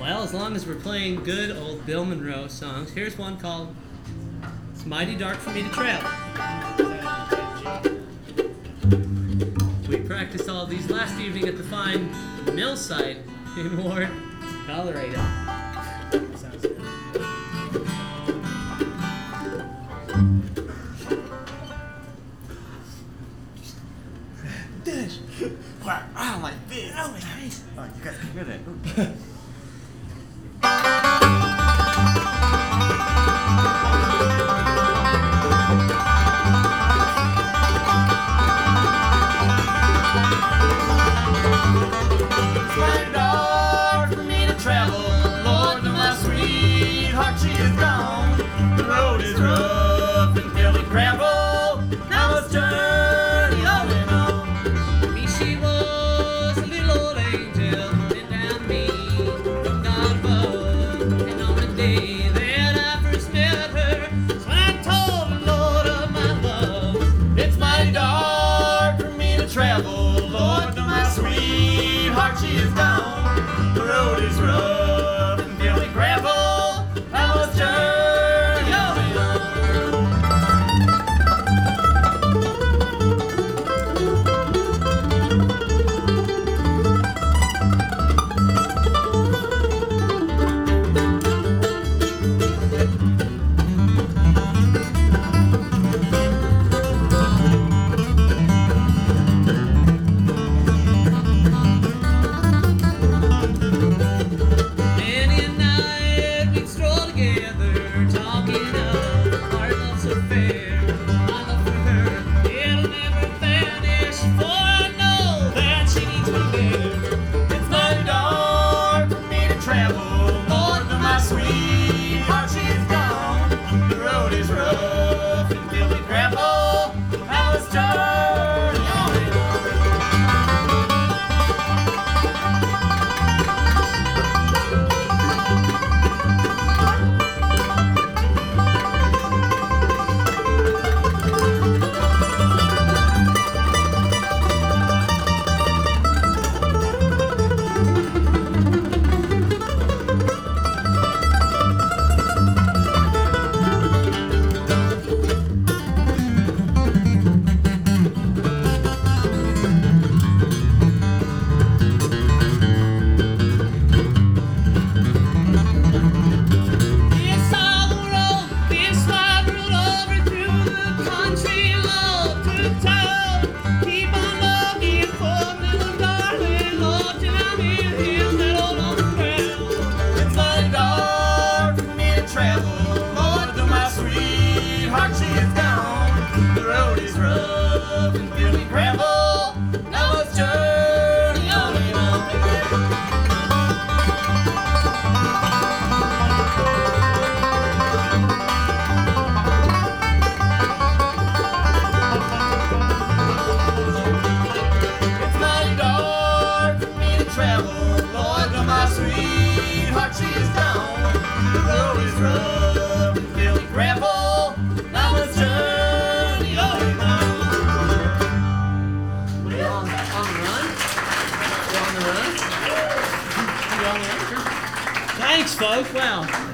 Well, as long as we're playing good old Bill Monroe songs, here's one called It's Mighty Dark for Me to Travel. We practiced all these last evening at the fine mill site in Ward, Colorado. Sounds good. This. Wow, I don't like this. Oh, my face. Oh, you guys can hear that. Ooh. It's mighty dark for me to travel. Lord, to my sweetheart, she is gone. The road is rough and filled with gravel. Now let's journey on and on. Me, she was a little old angel sent down me from God above. And on the day that I first met her, so I told the Lord of my love. It's mighty dark for me to travel. Lord, to my sweetheart, she is gone. The road is rough and filled with gravel. Now let's journey on and on. Many a night we'd stroll together, talking of our love's affair. My love for her, it'll never vanish, for I know that she needs me there. It's mighty dark for me to travel. Lord, to my sweetheart, she is gone. The road is rough and filled with gravel. Now let's journey on and on. This old road, this wide road over through the country, Lord, to town. Keep on looking for little darling, Lord, till I'm in his little on the ground. It's mighty dark for me to travel. Lord, to my sweetheart, she is gone. The road is rough and filled with gravel. Now let's journey on and on. It's mighty dark for me to travel. Lord, to my sweetheart, she is gone. The road is rough and filled with gravel. Now let's journey on and on. What are you on the run? You on the run? You on the run? Sure. Thanks, folks. Wow.